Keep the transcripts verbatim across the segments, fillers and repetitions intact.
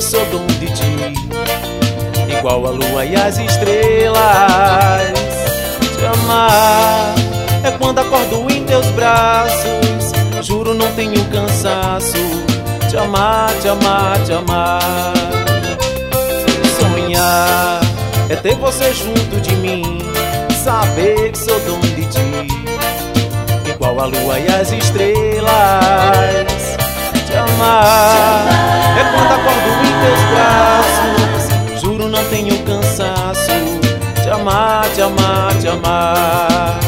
sou dono de ti, igual a lua e as estrelas. Te amar é quando acordo em teus braços, juro não tenho cansaço. Te amar, te amar, te amar. Sonhar é ter você junto de mim, saber que sou dono de ti, igual a lua e as estrelas. Te amar é quando acordo em teus braços, juro não tenho cansaço. Te amar, te amar, te amar.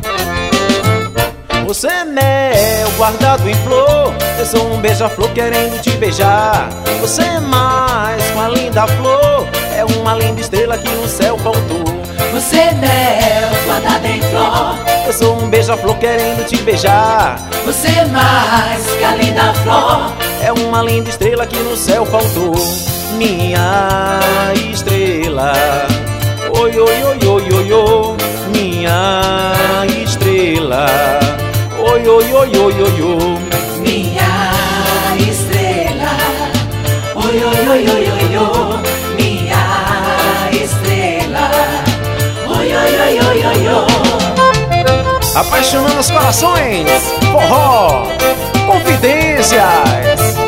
Você é mel guardado em flor, eu sou um beija-flor querendo te beijar. Você é mais que uma linda flor, é uma linda estrela que no céu faltou. Você é mel guardado em flor, eu sou um beija-flor querendo te beijar. você é mais que a linda flor, é uma linda estrela que no céu faltou. Minha estrela, oi, oi, oi, oi, oi, oi. Minha estrela, oi, oi, oi, oi, oi, oi. minha estrela. Oi, oi, oi, oi, oi, oi. Minha estrela. Oi, oi, oi, oi, oi, oi. Apaixonando os corações, forró, confidências.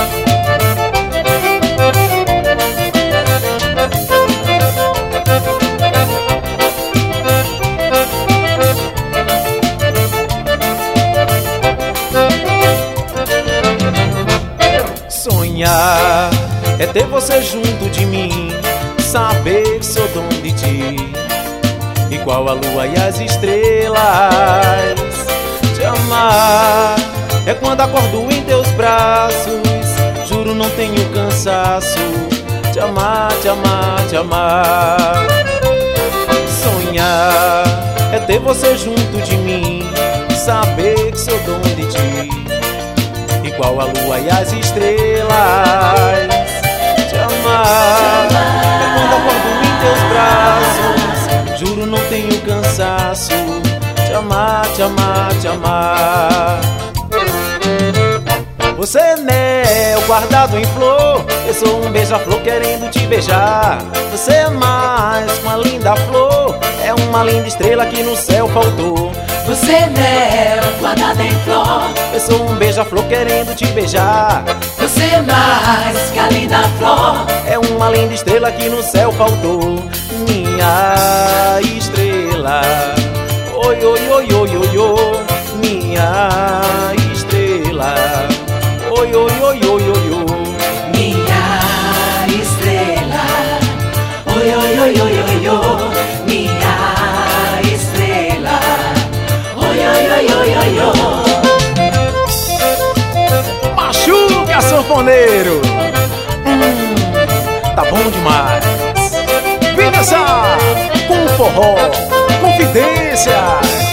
Sonhar é ter você junto de mim, saber que sou dono de ti, igual a lua e as estrelas. Te amar é quando acordo em teus braços, juro não tenho cansaço. Te amar, te amar, te amar. Sonhar é ter você junto de mim, saber que sou dono de ti, igual a lua e as estrelas. Te amar é quando acordo em teus braços, juro não tenho cansaço. Te amar, te amar, te amar. Você é mel guardado em flor, eu sou um beija-flor querendo te beijar. Você é mais que uma linda flor, é uma linda estrela que no céu faltou. Você é mel guardado em flor, eu sou um beija-flor querendo te beijar. você é mais que a linda flor, é uma linda estrela que no céu faltou. Minha estrela, oi, oi, oi, oi, oi, oi. Minha estrela, oi, oi, oi, oi, oi, oi. minha estrela. Oi, oi, oi, oi, oi, oi. Minha estrela. Oi, oi, oi, oi, oi, oi. Machuca, sanfoneiro. Hum, tá bom demais. Vem dançar com forró, confidências.